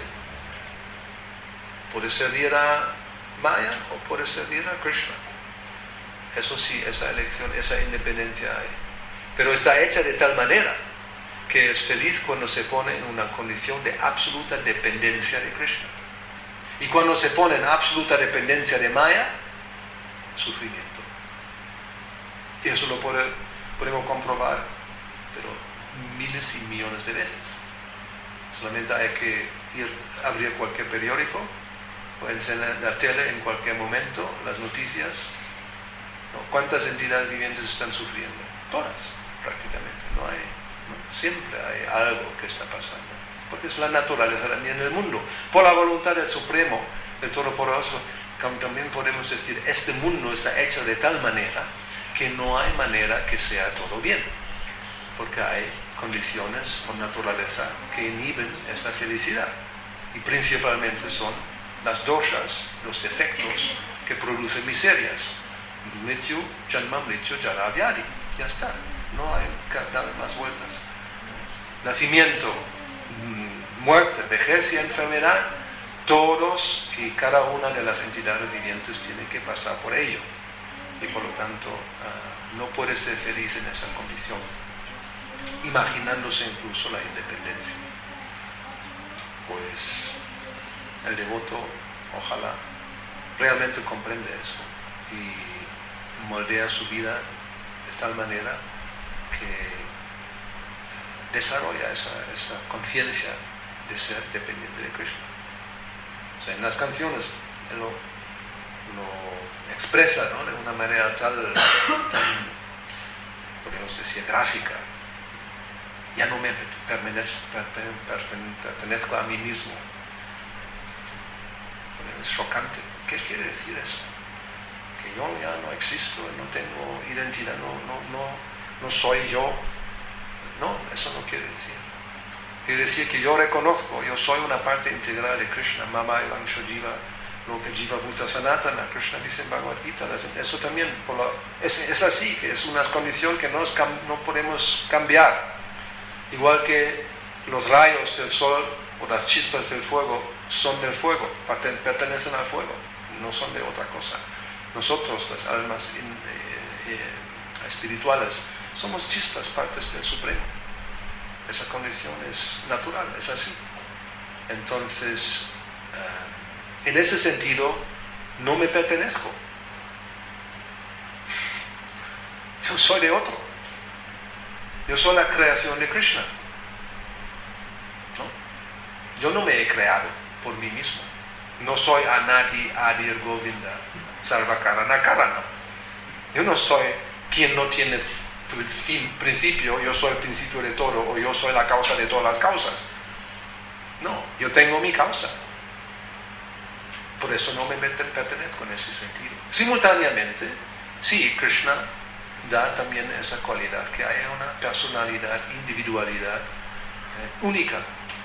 Puede servir a Maya o puede servir a Krishna. Eso sí, esa elección, esa independencia hay. Pero está hecha de tal manera que es feliz cuando se pone en una condición de absoluta dependencia de Krishna. Y cuando se pone en absoluta dependencia de Maya, sufrimiento. Y eso lo podemos comprobar, pero miles y millones de veces. Solamente hay que abrir cualquier periódico o encender la tele en cualquier momento, las noticias. ¿No? ¿Cuántas entidades vivientes están sufriendo? Todas, prácticamente. Siempre hay algo que está pasando. Porque es la naturaleza también del mundo. Por la voluntad del Supremo, del Todopoderoso, también podemos decir, este mundo está hecho de tal manera que no hay manera que sea todo bien. Porque hay condiciones con naturaleza que inhiben esa felicidad. Y principalmente son las doshas, los defectos que producen miserias. Mrityu, Janma, Mrityu, Jara, Vyadi. Ya está. No hay que dar más vueltas. Nacimiento, muerte, vejez y enfermedad, todos y cada una de las entidades vivientes tienen que pasar por ello. Y por lo tanto, no puede ser feliz en esa condición. imaginándose incluso la independencia. Pues el devoto, ojalá, realmente comprende eso y moldea su vida de tal manera que desarrolla esa conciencia de ser dependiente de Krishna. O sea, en las canciones él lo expresa, ¿no?, de una manera tan, podemos decir, gráfica. Ya no me pertenezco a mí mismo. Es chocante. ¿Qué quiere decir eso? Que yo ya no existo, no tengo identidad, no soy yo. No, eso no quiere decir. Quiere decir que yo reconozco, yo soy una parte integral de Krishna, Mama Evansho Jiva, lo que Jiva Bhuta Sanatana, Krishna dice en Bhagavad Gita. Eso también es así, que es una condición que no podemos cambiar. Igual que los rayos del sol o las chispas del fuego son del fuego, pertenecen al fuego, no son de otra cosa. Nosotros, las almas espirituales, somos chispas, partes del Supremo. Esa condición es natural, es así. Entonces, en ese sentido, no me pertenezco. Yo soy de otro. Yo soy la creación de Krishna. ¿No? Yo no me he creado por mí mismo. No soy Anadi, Adir, Govinda, Sarvakarana Karana. Yo no soy quien no tiene principio, yo soy el principio de todo, o yo soy la causa de todas las causas. No, yo tengo mi causa. Por eso no me pertenezco en ese sentido. Simultáneamente, sí, Krishna da también esa cualidad, que haya una personalidad, individualidad única.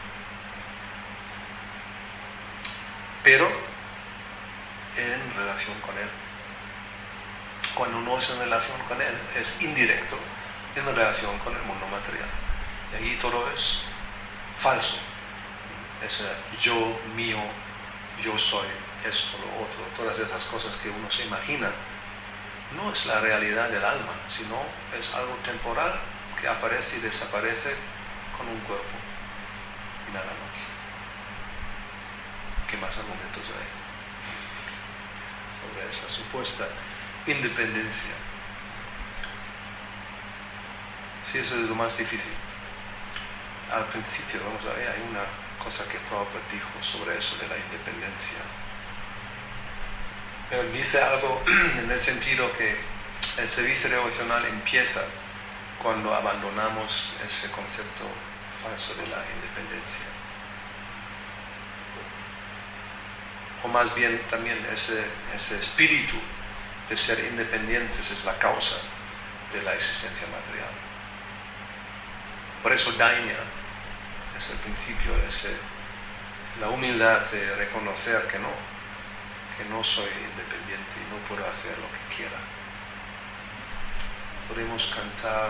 Pero en relación con Él. Cuando uno es en relación con Él, es indirecto en relación con el mundo material. Y allí todo es falso. Ese yo, mío, yo soy, esto, lo otro, todas esas cosas que uno se imagina, no es la realidad del alma, sino es algo temporal que aparece y desaparece con un cuerpo y nada más. ¿Qué más argumentos hay sobre esa supuesta independencia? Sí, eso es lo más difícil. Al principio, vamos a ver, hay una cosa que Prabhupada dijo sobre eso de la independencia. Él dice algo en el sentido que el servicio devocional empieza cuando abandonamos ese concepto falso de la independencia. O más bien también ese espíritu de ser independientes es la causa de la existencia material. Por eso Dainya es el principio, la humildad de reconocer que no soy independiente y no puedo hacer lo que quiera. Podemos cantar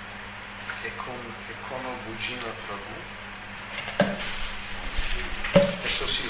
Ekono Bhujina Prabhu. Eso sí,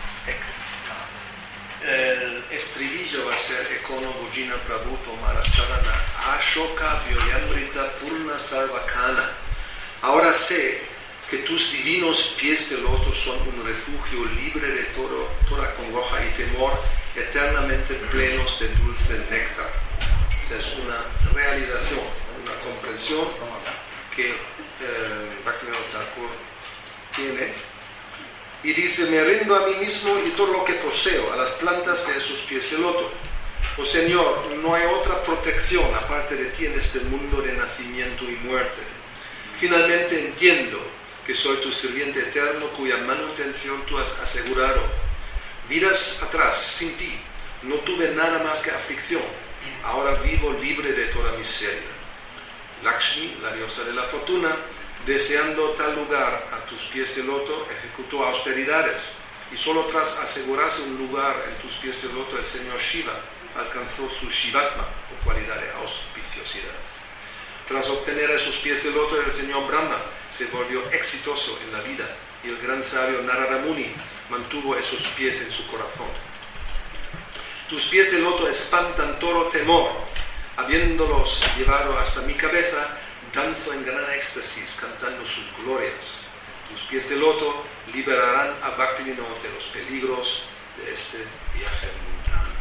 el estribillo va a ser Ekono Bhujina Prabhu Tomara Charana Ashoka Vyoyamrita Purna Sarvakana. Ahora sé que tus divinos pies de loto son un refugio libre de toda congoja y temor, eternamente plenos de dulce néctar. O sea, es una realización, una comprensión que Bhaktivinoda Thakur tiene. Y dice, me rindo a mí mismo y todo lo que poseo, a las plantas de sus pies de loto. Oh Señor, no hay otra protección aparte de ti en este mundo de nacimiento y muerte. Finalmente entiendo que soy tu sirviente eterno cuya manutención tú has asegurado. Vidas atrás, sin ti, no tuve nada más que aflicción. Ahora vivo libre de toda miseria. Lakshmi, la diosa de la fortuna, deseando tal lugar a tus pies de loto, ejecutó austeridades. Y solo tras asegurarse un lugar en tus pies de loto, el señor Shiva alcanzó su Shivatma, o cualidad de auspiciosidad. Tras obtener esos pies de loto, el señor Brahma se volvió exitoso en la vida y el gran sabio Narada Muni mantuvo esos pies en su corazón. Tus pies de loto espantan todo temor. Habiéndolos llevado hasta mi cabeza, danzo en gran éxtasis cantando sus glorias. Tus pies de loto liberarán a Bhaktivinoda de los peligros de este viaje mundano.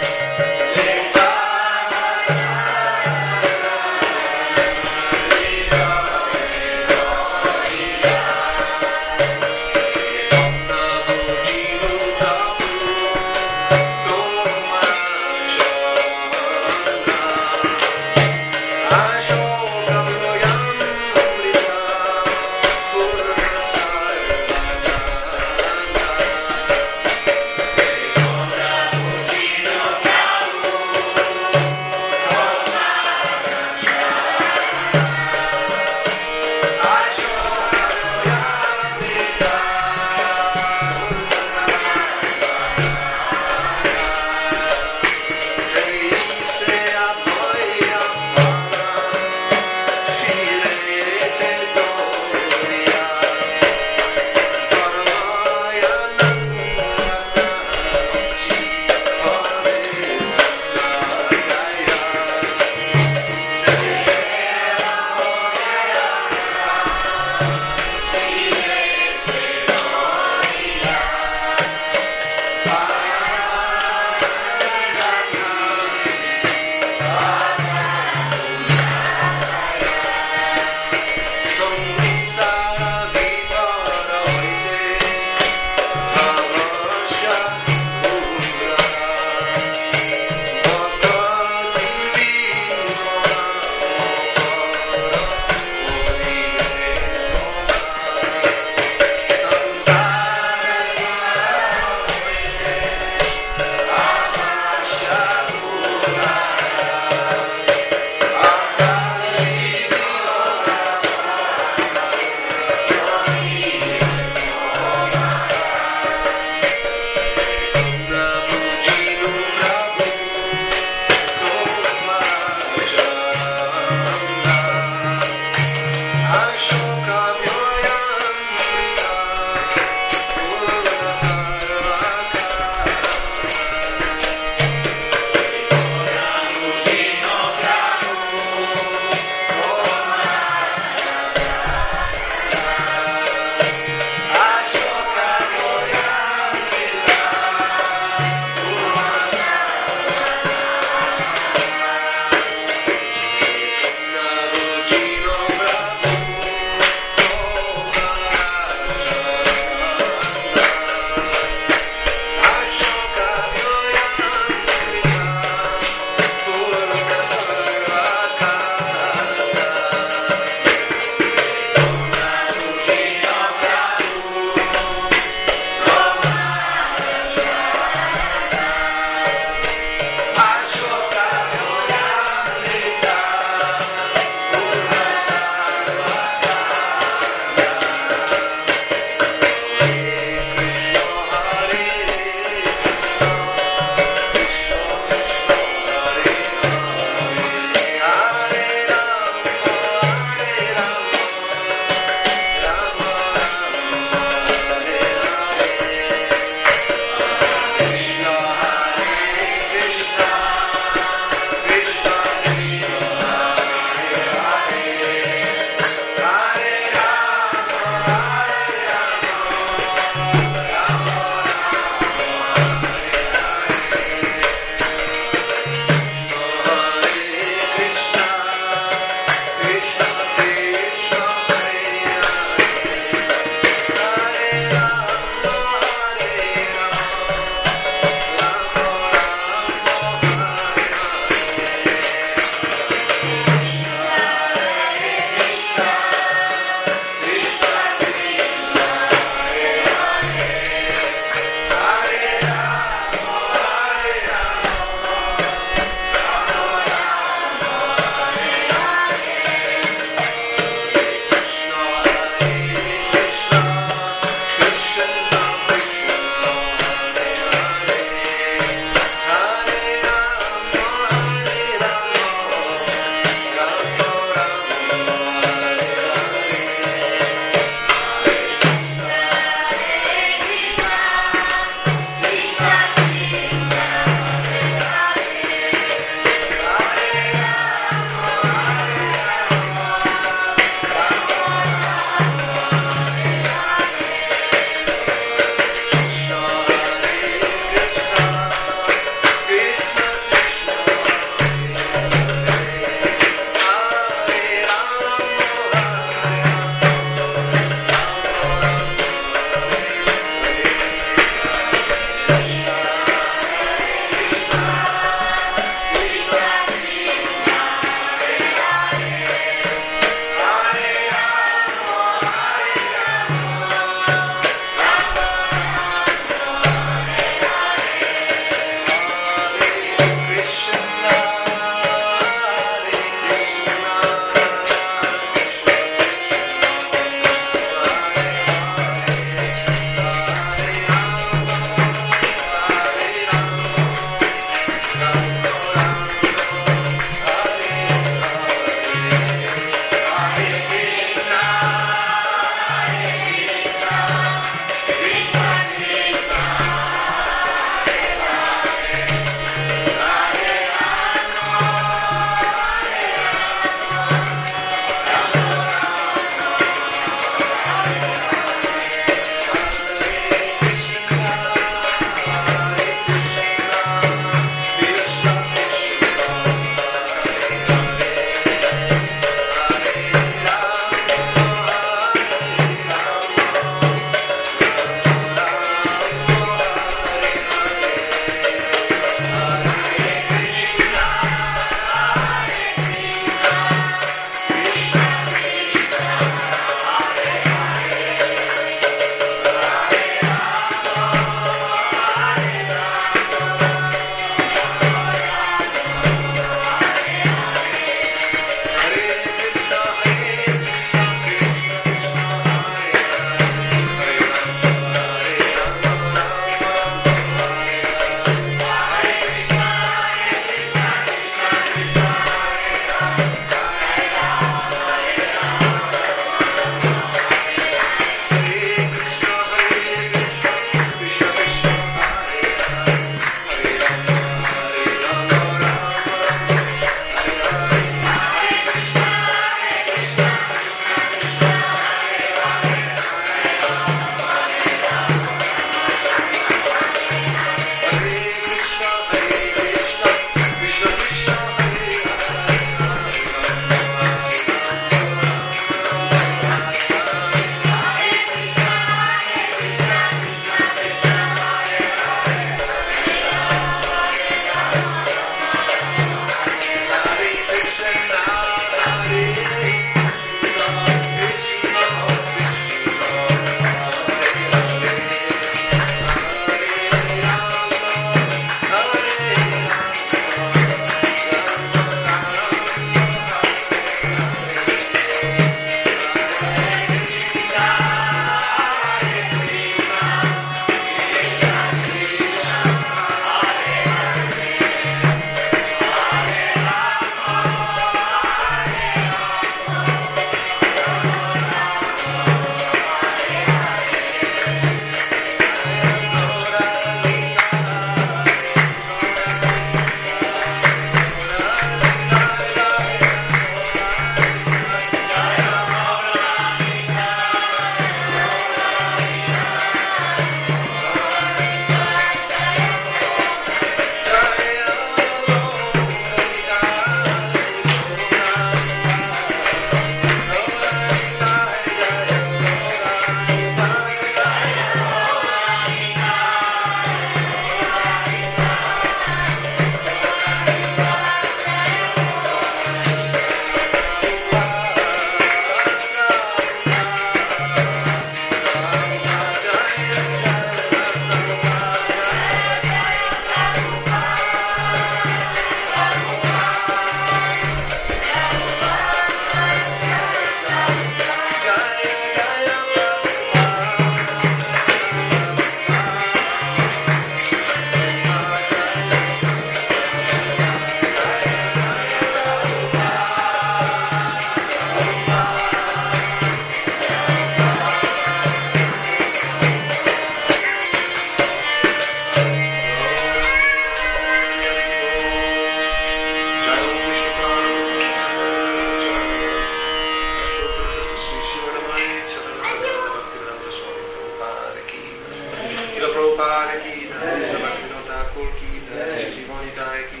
mitad X